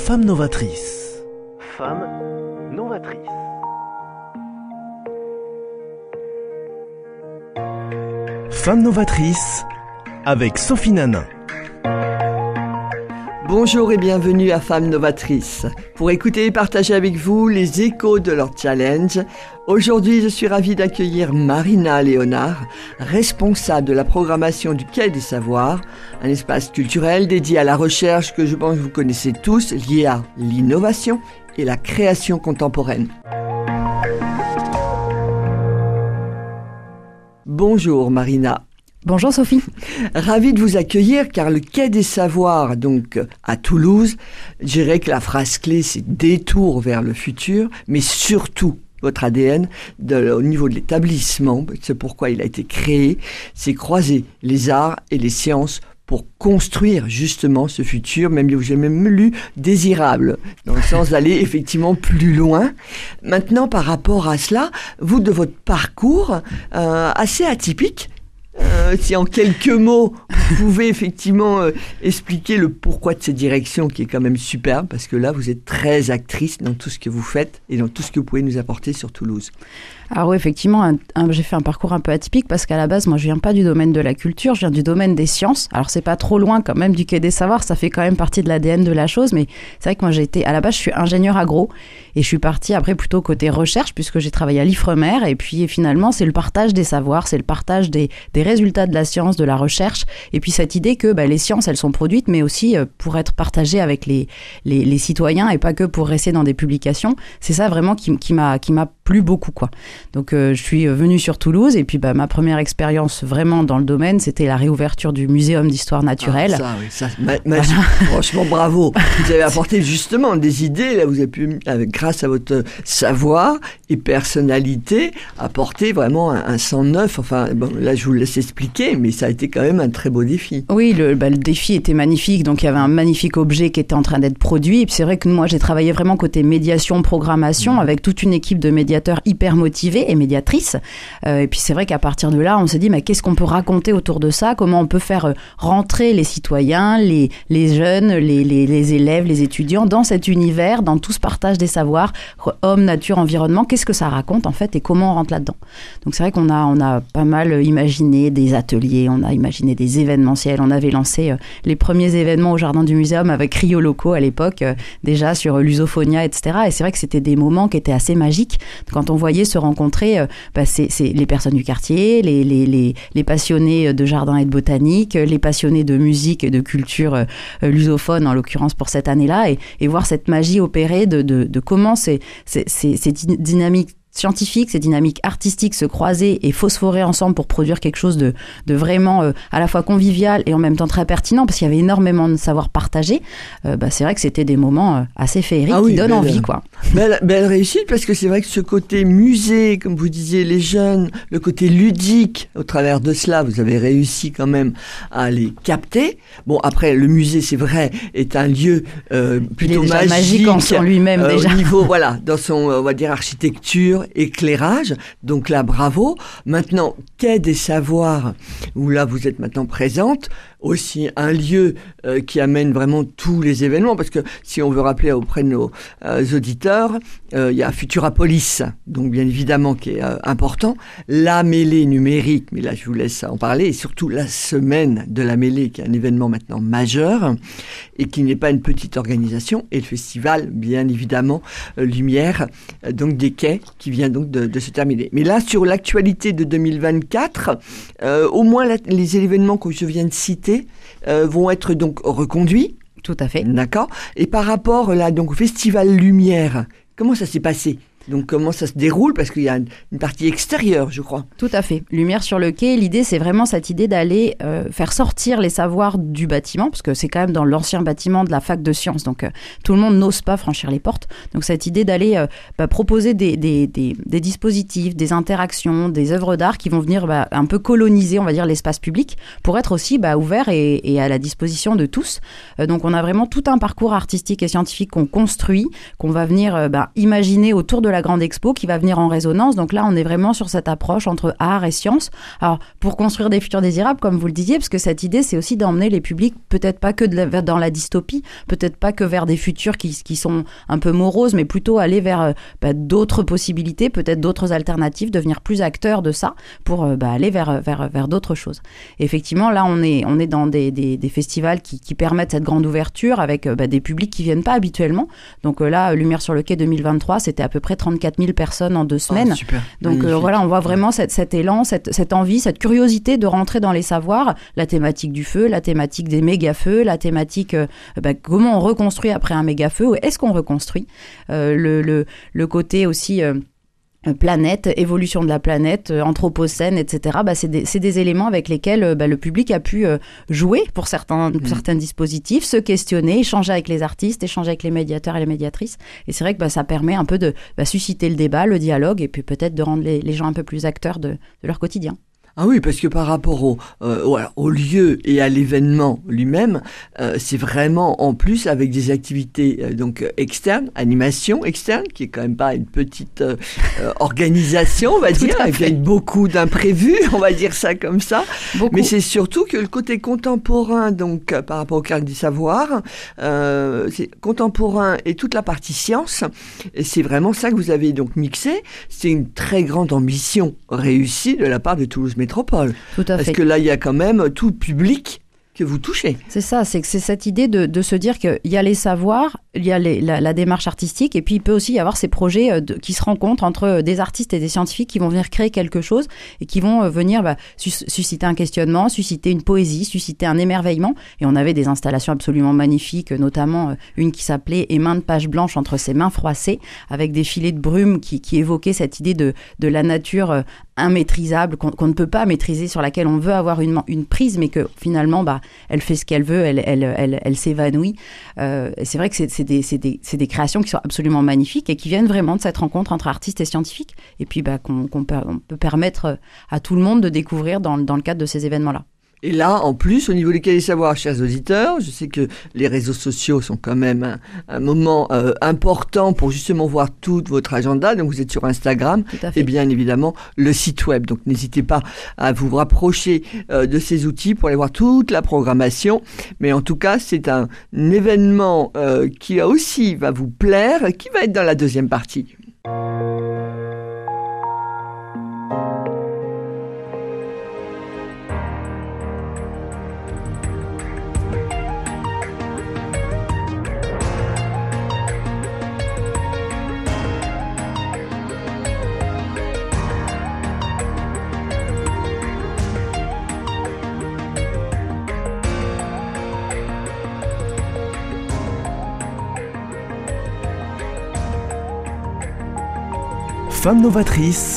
Femme novatrice. Femme novatrice. Femme novatrice avec Sophie Nanin. Bonjour et bienvenue à Femmes Novatrices. Pour écouter et partager avec vous les échos de leur challenge, aujourd'hui je suis ravie d'accueillir Marina Léonard, responsable de la programmation du Quai des Savoirs, un espace culturel dédié à la recherche que je pense que vous connaissez tous, lié à l'innovation et la création contemporaine. Bonjour Marina. Bonjour Sophie. Ravie de vous accueillir car le Quai des Savoirs, donc à Toulouse, je dirais que la phrase clé c'est détour vers le futur, mais surtout votre ADN au niveau de l'établissement, c'est pourquoi il a été créé, c'est croiser les arts et les sciences pour construire justement ce futur, j'ai même lu désirable, dans le sens d'aller effectivement plus loin. Maintenant, par rapport à cela, vous de votre parcours assez atypique, si en quelques mots, vous pouvez effectivement expliquer le pourquoi de cette direction qui est quand même superbe, parce que là, vous êtes très actrice dans tout ce que vous faites et dans tout ce que vous pouvez nous apporter sur Toulouse. Alors oui, effectivement, j'ai fait un parcours un peu atypique parce qu'à la base, moi, je viens pas du domaine de la culture, je viens du domaine des sciences. Alors, c'est pas trop loin quand même du Quai des Savoirs, ça fait quand même partie de l'ADN de la chose, mais c'est vrai que moi, à la base, je suis ingénieure agro et je suis partie après plutôt côté recherche puisque j'ai travaillé à l'Ifremer et puis finalement, c'est le partage des savoirs, c'est le partage des résultats de la science, de la recherche et puis cette idée que les sciences, elles sont produites, mais aussi pour être partagées avec les citoyens et pas que pour rester dans des publications. C'est ça vraiment qui m'a plu beaucoup, quoi. Donc je suis venue sur Toulouse et puis ma première expérience vraiment dans le domaine, c'était la réouverture du Muséum d'histoire naturelle. Magique. Franchement, bravo. Vous avez apporté justement des idées, là vous avez pu, grâce à votre savoir et personnalité, apporter vraiment un sang neuf. Enfin, là je vous laisse expliquer, mais ça a été quand même un très beau défi. Oui, le défi était magnifique, donc il y avait un magnifique objet qui était en train d'être produit. Et puis c'est vrai que moi j'ai travaillé vraiment côté médiation, programmation, avec toute une équipe de médiateurs hyper motivés et médiatrices. Et puis c'est vrai qu'à partir de là, on s'est dit, mais qu'est-ce qu'on peut raconter autour de ça ? Comment on peut faire rentrer les citoyens, les jeunes, les élèves, les étudiants dans cet univers, dans tout ce partage des savoirs, homme, nature, environnement, qu'est-ce que ça raconte en fait et comment on rentre là-dedans ? Donc c'est vrai qu'on a pas mal imaginé des ateliers, on a imaginé des événementiels, on avait lancé les premiers événements au jardin du muséum avec Rio Loco à l'époque, déjà sur l'usophonia, etc. Et c'est vrai que c'était des moments qui étaient assez magiques quand on voyait se rencontrer c'est les personnes du quartier, les passionnés de jardin et de botanique, les passionnés de musique et de culture lusophone en l'occurrence pour cette année-là et voir cette magie opérer de comment ces dynamiques scientifiques, ces dynamiques artistiques se croiser et phosphorer ensemble pour produire quelque chose de vraiment à la fois convivial et en même temps très pertinent parce qu'il y avait énormément de savoir partagé. C'est vrai que c'était des moments assez féeriques qui donnent envie, quoi. Belle réussite parce que c'est vrai que ce côté musée, comme vous disiez, les jeunes, le côté ludique, au travers de cela, vous avez réussi quand même à les capter. Bon, après, le musée, c'est vrai, est un lieu plutôt magique en lui-même déjà. Au niveau, dans son, on va dire, architecture, éclairage, donc là bravo. Maintenant, Quai des Savoirs, où là vous êtes maintenant présente, aussi un lieu qui amène vraiment tous les événements, parce que si on veut rappeler auprès de nos auditeurs, il y a Futurapolis, donc bien évidemment qui est important, la mêlée numérique, mais là je vous laisse en parler, et surtout la semaine de la mêlée, qui est un événement maintenant majeur, et qui n'est pas une petite organisation, et le festival, bien évidemment, Lumière, donc des quais, qui vient donc de se terminer. Mais là, sur l'actualité de 2024, au moins les événements que je viens de citer vont être donc reconduits. Tout à fait. D'accord. Et par rapport là, donc, au Festival Lumière, comment ça s'est passé ? Donc comment ça se déroule ? Parce qu'il y a une partie extérieure, je crois. Tout à fait. Lumière sur le quai, l'idée c'est vraiment cette idée d'aller faire sortir les savoirs du bâtiment, parce que c'est quand même dans l'ancien bâtiment de la fac de sciences, donc tout le monde n'ose pas franchir les portes. Donc cette idée d'aller proposer des dispositifs, des interactions, des œuvres d'art qui vont venir un peu coloniser, on va dire, l'espace public, pour être aussi ouvert et à la disposition de tous. Donc on a vraiment tout un parcours artistique et scientifique qu'on construit, qu'on va venir imaginer autour de la grande expo qui va venir en résonance. Donc là, on est vraiment sur cette approche entre art et science. Alors, pour construire des futurs désirables, comme vous le disiez, parce que cette idée, c'est aussi d'emmener les publics, peut-être pas que dans la dystopie, peut-être pas que vers des futurs qui sont un peu moroses, mais plutôt aller vers d'autres possibilités, peut-être d'autres alternatives, devenir plus acteurs de ça pour aller vers d'autres choses. Et effectivement, là, on est dans des festivals qui permettent cette grande ouverture avec des publics qui viennent pas habituellement. Donc là, Lumière sur le quai 2023, c'était à peu près 34 000 personnes en 2 semaines. Super. Donc voilà, on voit vraiment cet élan, cette envie, cette curiosité de rentrer dans les savoirs, la thématique du feu, la thématique des méga-feux, la thématique comment on reconstruit après un méga-feu, ou est-ce qu'on reconstruit, le côté aussi planète, évolution de la planète, anthropocène, etc. C'est des éléments avec lesquels le public a pu jouer pour certains dispositifs, se questionner, échanger avec les artistes, échanger avec les médiateurs et les médiatrices. Et c'est vrai que ça permet un peu de susciter le débat, le dialogue, et puis peut-être de rendre les gens un peu plus acteurs de leur quotidien. Ah oui, parce que par rapport au lieu et à l'événement lui-même, c'est vraiment en plus avec des activités donc externes, animation externe, qui est quand même pas une petite organisation, on va dire, avec beaucoup d'imprévus, on va dire ça comme ça. Beaucoup. Mais c'est surtout que le côté contemporain, donc par rapport au Carré des Savoirs, c'est contemporain et toute la partie science, et c'est vraiment ça que vous avez donc mixé. C'est une très grande ambition réussie de la part de Toulouse Métropole. Tout à fait. Parce que là, il y a quand même tout public que vous touchez. C'est ça, c'est cette idée de se dire qu'il y a les savoirs, il y a la démarche artistique, et puis il peut aussi y avoir ces projets qui se rencontrent entre des artistes et des scientifiques qui vont venir créer quelque chose et qui vont venir susciter un questionnement, susciter une poésie, susciter un émerveillement. Et on avait des installations absolument magnifiques, notamment une qui s'appelait « Et mains de page blanche entre ses mains froissées », avec des filets de brume qui évoquaient cette idée de la nature immaîtrisable, qu'on ne peut pas maîtriser, sur laquelle on veut avoir une prise, mais que finalement, elle fait ce qu'elle veut, elle s'évanouit. Et c'est vrai que c'est des créations qui sont absolument magnifiques et qui viennent vraiment de cette rencontre entre artistes et scientifiques, et puis on peut permettre à tout le monde de découvrir dans le cadre de ces événements-là. Et là, en plus, au niveau des Cahiers des Savoirs, chers auditeurs, je sais que les réseaux sociaux sont quand même un moment important pour justement voir tout votre agenda. Donc, vous êtes sur Instagram et bien évidemment le site web. Donc, n'hésitez pas à vous rapprocher de ces outils pour aller voir toute la programmation. Mais en tout cas, c'est un événement qui aussi va vous plaire, qui va être dans la deuxième partie. Femme novatrice,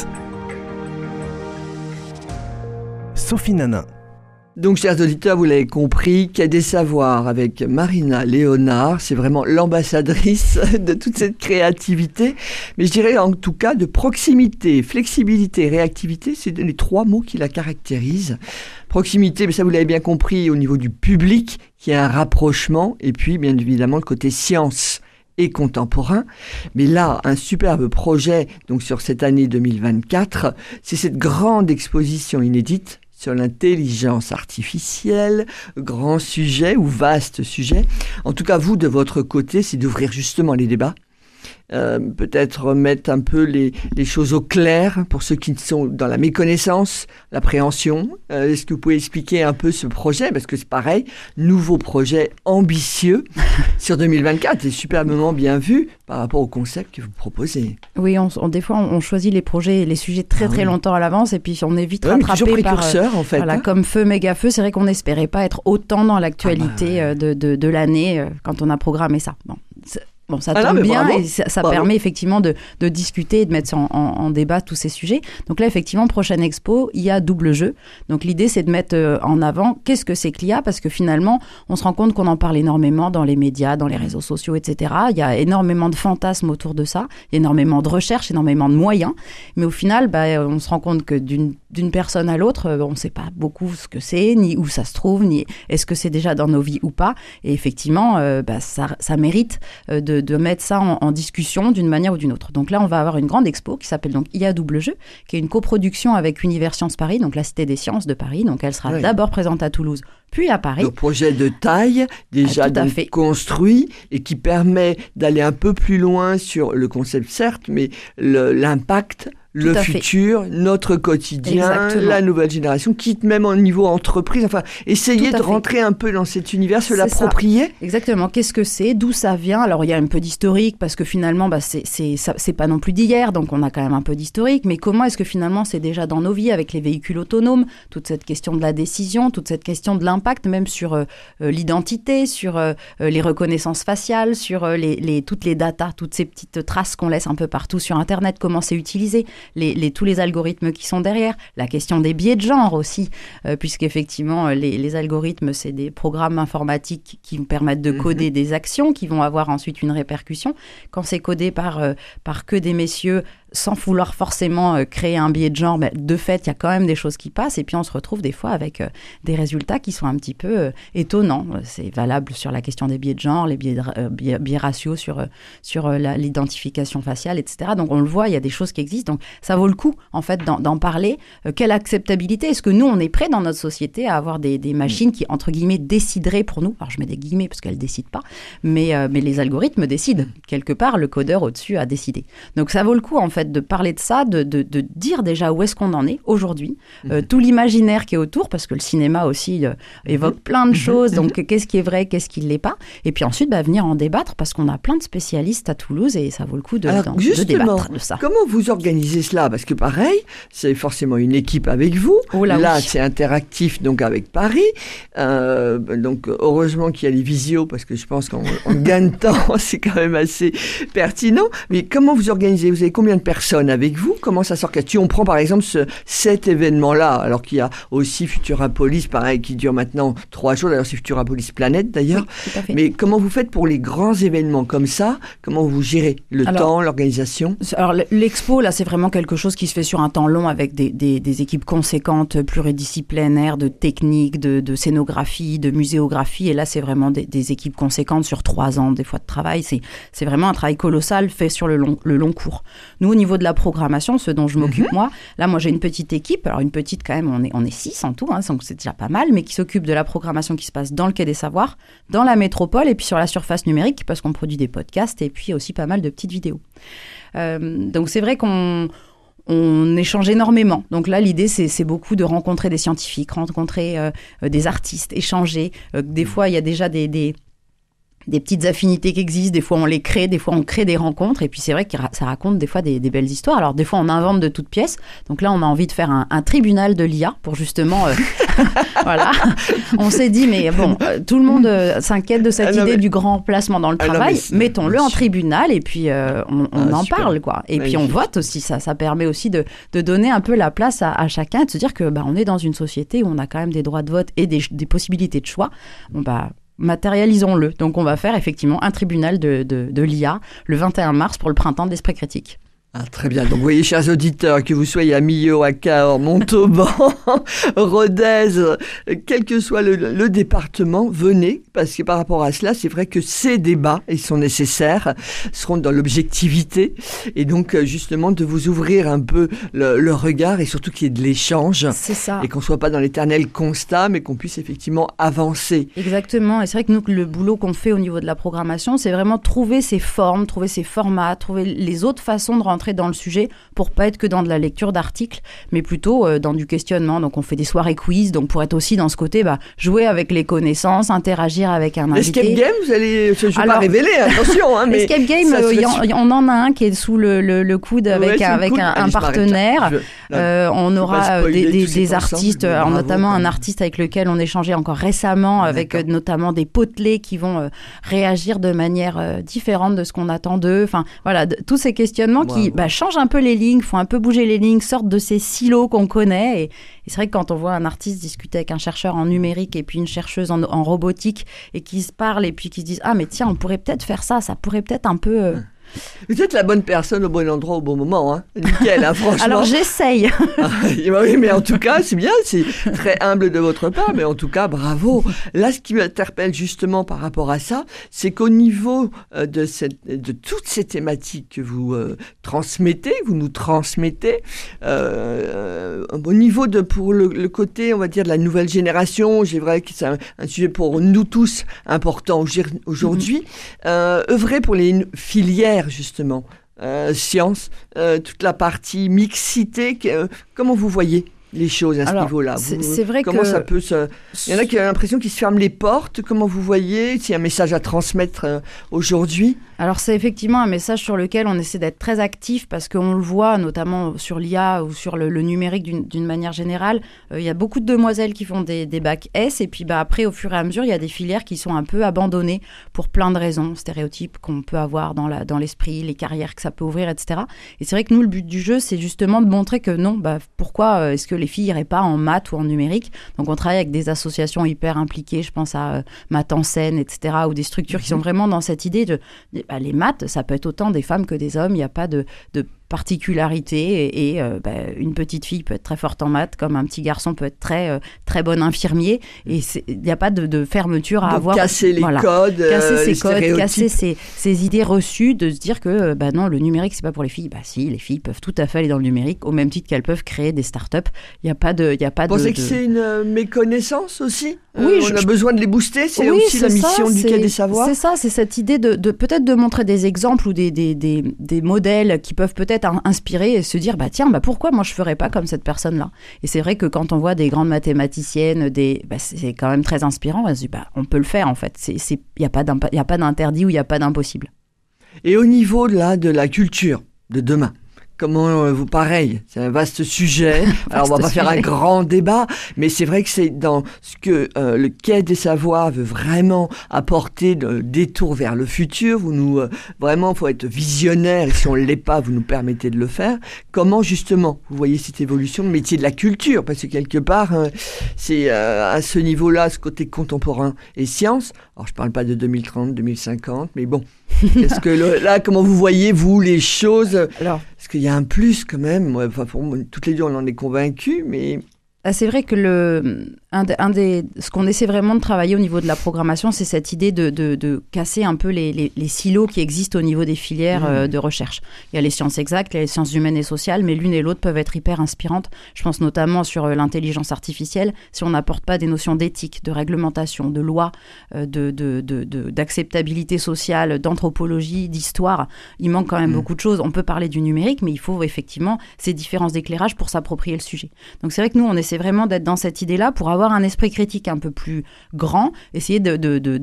Sophie Nanin. Donc, chers auditeurs, vous l'avez compris, Quai des Savoirs avec Marina Léonard, c'est vraiment l'ambassadrice de toute cette créativité. Mais je dirais en tout cas de proximité, flexibilité, réactivité, c'est les 3 mots qui la caractérisent. Proximité, mais ça vous l'avez bien compris, au niveau du public, qui a un rapprochement, et puis bien évidemment le côté science et contemporain. Mais là, un superbe projet donc sur cette année 2024, c'est cette grande exposition inédite sur l'intelligence artificielle, grand sujet ou vaste sujet. En tout cas, vous, de votre côté, c'est d'ouvrir justement les débats. Peut-être mettre un peu les choses au clair pour ceux qui sont dans la méconnaissance, l'appréhension. Est-ce que vous pouvez expliquer un peu ce projet? Parce que c'est pareil, nouveau projet ambitieux sur 2024, c'est superbement bien vu par rapport au concept que vous proposez. Oui, des fois on choisit les projets, les sujets très longtemps à l'avance, et puis on est vite rattrapé toujours précurseur, en fait. Voilà, comme feu, méga feu. C'est vrai qu'on n'espérait pas être autant dans l'actualité de l'année quand on a programmé ça. Bon, ça tombe bien, bravo. Et ça permet effectivement de discuter et de mettre en débat tous ces sujets. Donc là, effectivement, prochaine expo, il y a double jeu. Donc l'idée, c'est de mettre en avant qu'est-ce que c'est que l'IA, parce que finalement, on se rend compte qu'on en parle énormément dans les médias, dans les réseaux sociaux, etc. Il y a énormément de fantasmes autour de ça. Il y a énormément de recherches, énormément de moyens. Mais au final, on se rend compte que d'une personne à l'autre, on ne sait pas beaucoup ce que c'est, ni où ça se trouve, ni est-ce que c'est déjà dans nos vies ou pas. Et effectivement, ça mérite de de mettre ça en discussion d'une manière ou d'une autre. Donc là, on va avoir une grande expo qui s'appelle donc IA Double Jeu, qui est une coproduction avec Univers Sciences Paris, donc la Cité des Sciences de Paris. Donc elle sera d'abord présente à Toulouse, puis à Paris. Le projet de taille, déjà construit, et qui permet d'aller un peu plus loin sur le concept, certes, mais l'impact, le futur, notre quotidien, la nouvelle génération, quitte même au niveau entreprise, enfin, essayer de rentrer un peu dans cet univers, se l'approprier. Exactement. Qu'est-ce que c'est? D'où ça vient? Alors, il y a un peu d'historique, parce que finalement, c'est pas non plus d'hier, donc on a quand même un peu d'historique, mais comment est-ce que finalement c'est déjà dans nos vies, avec les véhicules autonomes, toute cette question de la décision, toute cette question de l'impact, même sur l'identité, sur les reconnaissances faciales, sur toutes les datas, toutes ces petites traces qu'on laisse un peu partout sur Internet, comment c'est utilisé, tous les algorithmes qui sont derrière, la question des biais de genre aussi, puisqu'effectivement, les algorithmes, c'est des programmes informatiques qui nous permettent de coder des actions qui vont avoir ensuite une répercussion. Quand c'est codé par que des messieurs, sans vouloir forcément créer un biais de genre, mais de fait, il y a quand même des choses qui passent, et puis on se retrouve des fois avec des résultats qui sont un petit peu étonnants. C'est valable sur la question des biais de genre, les biais raciaux sur l'identification faciale, etc. Donc on le voit, il y a des choses qui existent, donc ça vaut le coup, en fait, d'en parler. Quelle acceptabilité? Est-ce que nous, on est prêts dans notre société à avoir des machines qui, entre guillemets, décideraient pour nous? Alors je mets des guillemets parce qu'elles ne décident pas, mais les algorithmes décident. Quelque part, le codeur au-dessus a décidé. Donc ça vaut le coup, en fait, de parler de ça, de dire déjà où est-ce qu'on en est aujourd'hui, tout l'imaginaire qui est autour, parce que le cinéma aussi évoque plein de choses, donc qu'est-ce qui est vrai, qu'est-ce qui ne l'est pas, et puis ensuite venir en débattre, parce qu'on a plein de spécialistes à Toulouse, et ça vaut le coup de débattre de ça. Comment vous organisez cela? Parce que pareil, c'est forcément une équipe avec vous, c'est interactif, donc avec Paris, donc heureusement qu'il y a les visios, parce que je pense qu'on gagne de temps, c'est quand même assez pertinent, mais comment vous organisez? Vous avez combien de personnes avec vous? Comment ça s'orchestre? On prend par exemple cet événement-là, alors qu'il y a aussi Futurapolis, pareil, qui dure maintenant 3 jours. D'ailleurs, c'est Futurapolis Planète, d'ailleurs. Oui, tout à fait. Mais comment vous faites pour les grands événements comme ça? Comment vous gérez le temps, l'organisation? Alors, l'expo, là, c'est vraiment quelque chose qui se fait sur un temps long, avec des équipes conséquentes, pluridisciplinaires, de technique, de scénographie, de muséographie. Et là, c'est vraiment des équipes conséquentes sur 3 ans, des fois, de travail. C'est vraiment un travail colossal fait sur le long cours. Nous, au niveau de la programmation, ce dont je m'occupe moi j'ai une petite équipe, alors une petite quand même, on est 6 en tout, donc c'est déjà pas mal, mais qui s'occupe de la programmation qui se passe dans le Quai des Savoirs, dans la métropole, et puis sur la surface numérique, parce qu'on produit des podcasts, et puis aussi pas mal de petites vidéos. Donc c'est vrai qu'on échange énormément. Donc là, l'idée, c'est beaucoup de rencontrer des scientifiques, rencontrer des artistes, échanger. Des fois, il y a déjà des petites affinités qui existent, des fois on les crée, des fois on crée des rencontres, et puis c'est vrai que ça raconte des fois des belles histoires. Alors des fois on invente de toutes pièces, donc là on a envie de faire un tribunal de l'IA pour justement voilà, on s'est dit mais bon, tout le monde s'inquiète de cette idée du grand placement dans le travail, mettons-le en tribunal, et puis on en parle, quoi, et puis on vote aussi. Ça permet aussi de donner un peu la place à chacun, et de se dire que on est dans une société où on a quand même des droits de vote et des possibilités de choix. Matérialisons-le. Donc on va faire effectivement un tribunal de l'IA le 21 mars pour le printemps d'Esprit Critique. Très bien. Donc, vous voyez, chers auditeurs, que vous soyez à Millau, à Cahors, Montauban, Rodez, quel que soit le département, venez, parce que par rapport à cela, c'est vrai que ces débats, ils sont nécessaires, seront dans l'objectivité, et donc, justement, de vous ouvrir un peu le regard, et surtout qu'il y ait de l'échange. C'est ça. Et qu'on ne soit pas dans l'éternel constat, mais qu'on puisse effectivement avancer. Exactement. Et c'est vrai que nous, le boulot qu'on fait au niveau de la programmation, c'est vraiment trouver ces formes, trouver ces formats, trouver les autres façons de rentrer dans le sujet, pour pas être que dans de la lecture d'articles, mais plutôt dans du questionnement. Donc on fait des soirées quiz, donc pour être aussi dans ce côté, jouer avec les connaissances, interagir avec un invité. Escape game, je ne vais pas révéler, attention. Mais Escape game, on en a un qui est sous le coude avec un partenaire. On aura des artistes, notamment un artiste avec lequel on échangeait encore récemment, avec notamment des potelets qui vont réagir de manière différente de ce qu'on attend d'eux. Enfin voilà, tous ces questionnements qui changent un peu les lignes, font un peu bouger les lignes, sortent de ces silos qu'on connaît. Et c'est vrai que quand on voit un artiste discuter avec un chercheur en numérique et puis une chercheuse en robotique, et qui se parlent et puis qui se disent « Ah mais tiens, on pourrait peut-être faire ça, ça pourrait peut-être un peu Vous êtes la bonne personne au bon endroit au bon moment, hein. Nickel, hein, franchement. Alors j'essaye. Oui, mais en tout cas, c'est bien, c'est très humble de votre part, mais en tout cas, bravo. Là, ce qui m'interpelle justement par rapport à ça, c'est qu'au niveau de toutes ces thématiques que vous transmettez, vous nous transmettez, au niveau pour le côté, on va dire, de la nouvelle génération, j'ai vrai que c'est un sujet pour nous tous important aujourd'hui, œuvrer pour les filières, justement, sciences, toute la partie mixité, comment vous voyez les choses à ce niveau-là? C'est vrai comment que... ça peut se... Il y en a qui ont l'impression qu'ils se ferment les portes. Comment vous voyez? S'il y a un message à transmettre aujourd'hui? Alors c'est effectivement un message sur lequel on essaie d'être très actif parce qu'on le voit notamment sur l'IA ou sur le numérique d'une manière générale. Il y a beaucoup de demoiselles qui font des bacs S et puis après au fur et à mesure il y a des filières qui sont un peu abandonnées pour plein de raisons, stéréotypes qu'on peut avoir dans l'esprit, les carrières que ça peut ouvrir, etc. Et c'est vrai que nous le but du jeu c'est justement de montrer que non, pourquoi est-ce que les filles n'iraient pas en maths ou en numérique? Donc on travaille avec des associations hyper impliquées, je pense à Maths en scène, etc. ou des structures qui sont vraiment dans cette idée de les maths, ça peut être autant des femmes que des hommes. Il n'y a pas de particularité et une petite fille peut être très forte en maths comme un petit garçon peut être très très bon infirmier et il n'y a pas de fermeture à avoir. Casser les codes, casser ces codes, casser ces idées reçues de se dire que non, le numérique c'est pas pour les filles. Si, les filles peuvent tout à fait aller dans le numérique au même titre qu'elles peuvent créer des startups. Il n'y a pas de Vous pensez que c'est une méconnaissance aussi? Oui, on a besoin de les booster, c'est aussi la mission du Quai des Savoirs. C'est ça, c'est cette idée de peut-être de montrer des exemples ou des modèles qui peuvent peut-être inspirer et se dire tiens, pourquoi moi je ferais pas comme cette personne-là? Et c'est vrai que quand on voit des grandes mathématiciennes, c'est quand même très inspirant. On se dit on peut le faire en fait. Il y a pas d'interdit ou il y a pas d'impossible. Et au niveau de la culture de demain, comment pareil, c'est un vaste sujet. Alors on va pas faire un grand débat, mais c'est vrai que c'est dans ce que le Quai des Savoirs veut vraiment apporter de détour vers le futur. Vraiment, faut être visionnaire. Et si on l'est pas, vous nous permettez de le faire. Comment justement vous voyez cette évolution de métier de la culture? Parce que quelque part, c'est à ce niveau-là, ce côté contemporain et science. Alors je parle pas de 2030, 2050, mais bon. Est-ce que là, comment vous voyez vous les choses? Alors, parce qu'il y a un plus quand même. Pour moi, toutes les deux, on en est convaincus, mais c'est vrai que ce qu'on essaie vraiment de travailler au niveau de la programmation, c'est cette idée de casser un peu les silos qui existent au niveau des filières de recherche. Il y a les sciences exactes, il y a les sciences humaines et sociales, mais l'une et l'autre peuvent être hyper inspirantes. Je pense notamment sur l'intelligence artificielle. Si on n'apporte pas des notions d'éthique, de réglementation, de loi, d'acceptabilité sociale, d'anthropologie, d'histoire, il manque quand même beaucoup de choses. On peut parler du numérique, mais il faut effectivement ces différences d'éclairage pour s'approprier le sujet. Donc c'est vrai que nous, on essaie vraiment d'être dans cette idée-là pour avoir un esprit critique un peu plus grand, essayer de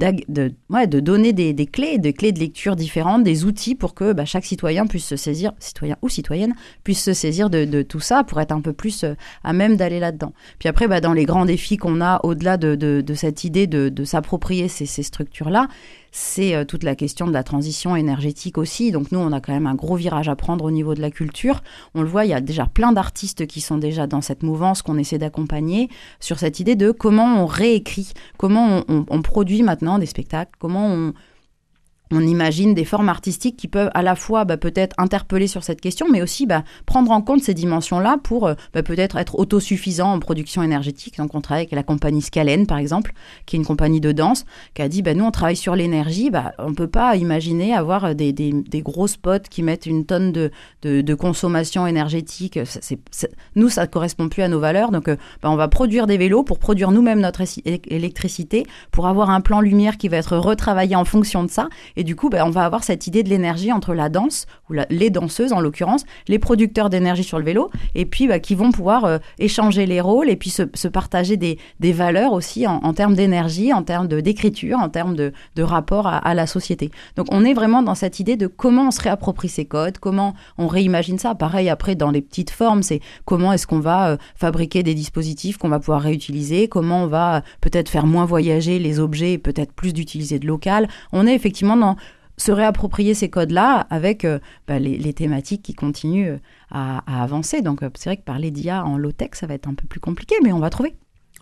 donner des clés de lecture différentes, des outils pour que chaque citoyen puisse se saisir, citoyen ou citoyenne, puisse se saisir de tout ça pour être un peu plus à même d'aller là-dedans. Puis après, dans les grands défis qu'on a au-delà de cette idée de s'approprier ces structures-là, c'est toute la question de la transition énergétique aussi. Donc nous, on a quand même un gros virage à prendre au niveau de la culture. On le voit, il y a déjà plein d'artistes qui sont déjà dans cette mouvance qu'on essaie d'accompagner sur cette idée de comment on réécrit, comment on produit maintenant des spectacles, comment on imagine des formes artistiques qui peuvent à la fois peut-être interpeller sur cette question, mais aussi prendre en compte ces dimensions-là pour peut-être être autosuffisant en production énergétique. Donc on travaille avec la compagnie Scalène, par exemple, qui est une compagnie de danse, qui a dit nous on travaille sur l'énergie, on ne peut pas imaginer avoir des gros spots qui mettent une tonne de consommation énergétique. Nous, ça ne correspond plus à nos valeurs. Donc on va produire des vélos pour produire nous-mêmes notre électricité, pour avoir un plan lumière qui va être retravaillé en fonction de ça. Et du coup, on va avoir cette idée de l'énergie entre la danse, ou les danseuses en l'occurrence, les producteurs d'énergie sur le vélo, et puis qui vont pouvoir échanger les rôles et puis se partager des valeurs aussi en termes d'énergie, en termes d'écriture, en termes de rapport à la société. Donc on est vraiment dans cette idée de comment on se réapproprie ces codes, comment on réimagine ça. Pareil, après, dans les petites formes, c'est comment est-ce qu'on va fabriquer des dispositifs qu'on va pouvoir réutiliser, comment on va peut-être faire moins voyager les objets et peut-être plus d'utiliser de local. On est effectivement dans se réapproprier ces codes-là avec les thématiques qui continuent à avancer. Donc c'est vrai que parler d'IA en low-tech, ça va être un peu plus compliqué, mais on va trouver.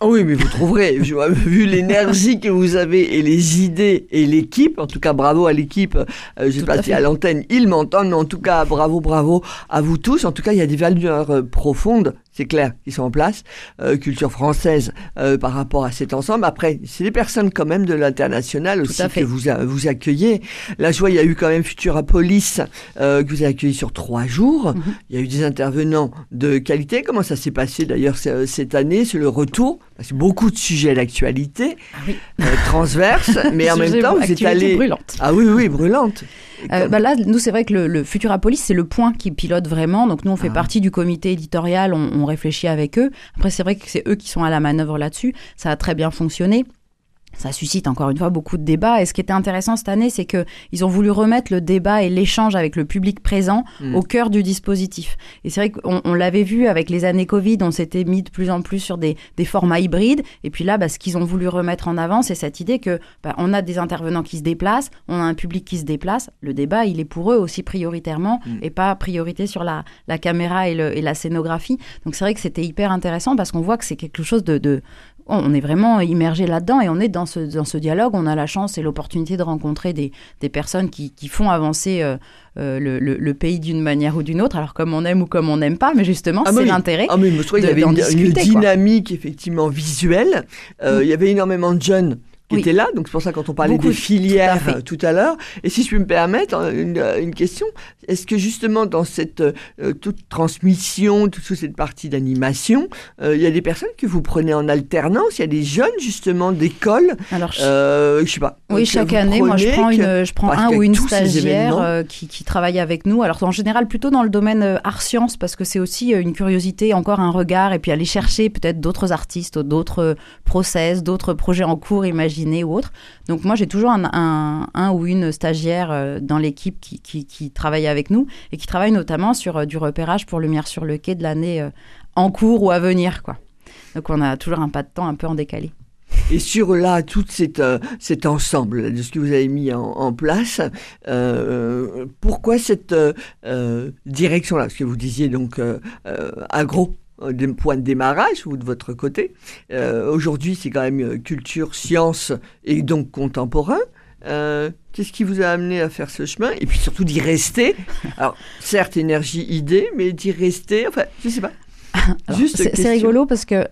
Oui, mais vous trouverez, vu l'énergie que vous avez et les idées et l'équipe, en tout cas bravo à l'équipe, je ne sais pas si à l'antenne ils m'entendent, mais en tout cas bravo à vous tous. En tout cas, il y a des valeurs profondes, c'est clair, qui sont en place, culture française par rapport à cet ensemble. Après, c'est des personnes quand même de l'international aussi que vous accueillez. Là, je vois, il y a eu quand même Futurapolis que vous avez accueilli sur 3 jours. Il y a eu des intervenants de qualité. Comment ça s'est passé d'ailleurs cette année? C'est le retour. C'est beaucoup de sujets d'actualité, transverses, mais en même temps, vous êtes allé... brûlante. Ah oui, brûlante. Là, nous, c'est vrai que le Futurapolis, c'est le point qui pilote vraiment. Donc, nous, on fait partie du comité éditorial, on réfléchit avec eux. Après, c'est vrai que c'est eux qui sont à la manœuvre là-dessus. Ça a très bien fonctionné. Ça suscite encore une fois beaucoup de débats. Et ce qui était intéressant cette année, c'est qu'ils ont voulu remettre le débat et l'échange avec le public présent au cœur du dispositif. Et c'est vrai qu'on l'avait vu avec les années Covid, on s'était mis de plus en plus sur des formats hybrides. Et puis là, ce qu'ils ont voulu remettre en avant, c'est cette idée que on a des intervenants qui se déplacent, on a un public qui se déplace. Le débat, il est pour eux aussi prioritairement et pas priorité sur la caméra et la scénographie. Donc c'est vrai que c'était hyper intéressant parce qu'on voit que c'est quelque chose on est vraiment immergé là-dedans et on est dans ce dialogue. On a la chance et l'opportunité de rencontrer des personnes qui font avancer le pays d'une manière ou d'une autre. Alors comme on aime ou comme on n'aime pas, mais justement, c'est l'intérêt. Mais je trouve qu'il y avait une dynamique effectivement visuelle. Il y avait énormément de jeunes qui était là, donc c'est pour ça quand on parlait des filières tout à l'heure. Et si je peux me permettre une question, est-ce que justement dans cette toute transmission, toute cette partie d'animation, il y a des personnes que vous prenez en alternance? Il y a des jeunes justement d'école? Alors, je sais pas. Oui, chaque année, moi je prends un ou une stagiaire qui travaille avec nous. Alors en général plutôt dans le domaine art-sciences parce que c'est aussi une curiosité, encore un regard, et puis aller chercher peut-être d'autres artistes, d'autres process, d'autres projets en cours, imaginés ou autre. Donc moi j'ai toujours un ou une stagiaire dans l'équipe qui travaille avec nous et qui travaille notamment sur du repérage pour Lumière sur le quai de l'année en cours ou à venir, quoi. Donc on a toujours un pas de temps un peu en décalé. Et sur là, tout cet ensemble de ce que vous avez mis en place, pourquoi cette direction-là? Parce que vous disiez donc agro, des points de démarrage, ou de votre côté. Aujourd'hui, c'est quand même culture, science et donc contemporain. Qu'est-ce qui vous a amené à faire ce chemin? Et puis surtout d'y rester. Alors, certes, énergie, idée, mais d'y rester, enfin, je ne sais pas. Alors, c'est rigolo parce que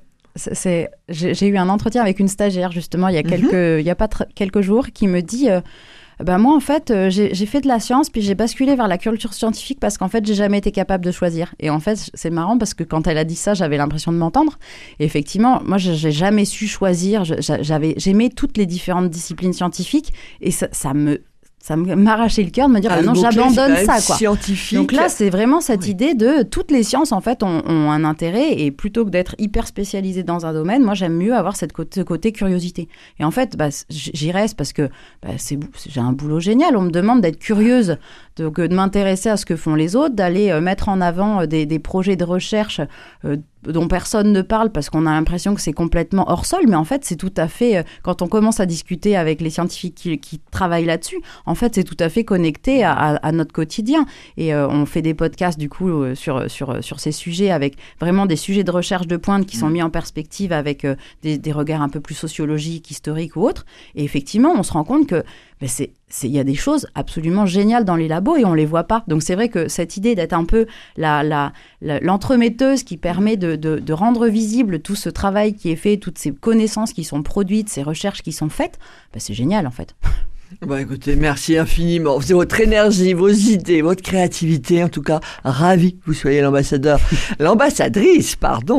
j'ai eu un entretien avec une stagiaire, justement, il y a quelques jours, qui me dit... moi, en fait, j'ai fait de la science, puis j'ai basculé vers la culture scientifique parce qu'en fait, j'ai jamais été capable de choisir. Et en fait, c'est marrant parce que quand elle a dit ça, j'avais l'impression de m'entendre. Et effectivement, moi, j'ai jamais su choisir. J'aimais toutes les différentes disciplines scientifiques et ça m'arrachait le cœur de me dire non, j'abandonne ça, quoi. Scientifique. Donc là, c'est vraiment cette idée de toutes les sciences en fait ont un intérêt, et plutôt que d'être hyper spécialisée dans un domaine, moi j'aime mieux avoir ce côté curiosité. Et en fait, j'y reste parce que j'ai un boulot génial. On me demande d'être curieuse, de m'intéresser à ce que font les autres, d'aller mettre en avant des projets de recherche dont personne ne parle parce qu'on a l'impression que c'est complètement hors sol, mais en fait c'est tout à fait, quand on commence à discuter avec les scientifiques qui travaillent là-dessus, en fait c'est tout à fait connecté à notre quotidien. Et on fait des podcasts du coup sur ces sujets, avec vraiment des sujets de recherche de pointe qui sont mis en perspective avec des regards un peu plus sociologiques, historiques ou autres. Et effectivement on se rend compte que il y a des choses absolument géniales dans les labos et on les voit pas. Donc c'est vrai que cette idée d'être un peu l'entremetteuse qui permet de rendre visible tout ce travail qui est fait, toutes ces connaissances qui sont produites, ces recherches qui sont faites, c'est génial en fait. Écoutez, merci infiniment. C'est votre énergie, vos idées, votre créativité. En tout cas, ravi que vous soyez l'ambassadrice,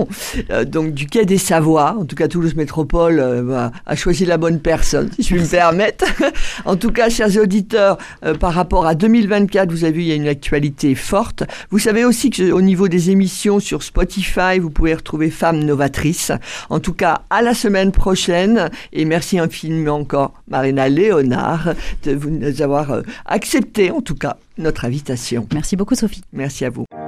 donc du Quai des Savoirs. En tout cas, Toulouse Métropole a choisi la bonne personne, si je puis me permettre. En tout cas, chers auditeurs, par rapport à 2024, vous avez vu, il y a une actualité forte. Vous savez aussi qu'au niveau des émissions sur Spotify, vous pouvez retrouver Femmes Novatrices. En tout cas, à la semaine prochaine. Et merci infiniment encore, Marina Léonard, de nous avoir accepté, en tout cas, notre invitation. Merci beaucoup, Sophie. Merci à vous.